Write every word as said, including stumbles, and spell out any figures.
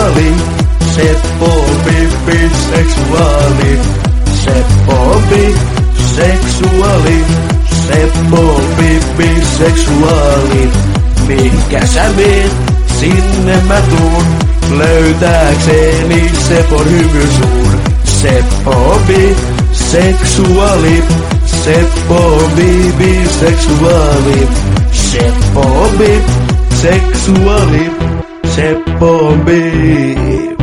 seksuaali. Seppo biseksuaali. Seppo biseksuaali. Seppo biseksuaali. Mihinkä sä meet, sinne mä tuun. Löytääkseni Sepon hymysuun. Seppo biseksuaali. Seppo biseksuaali. Seppo biseksuaali. Seppo bi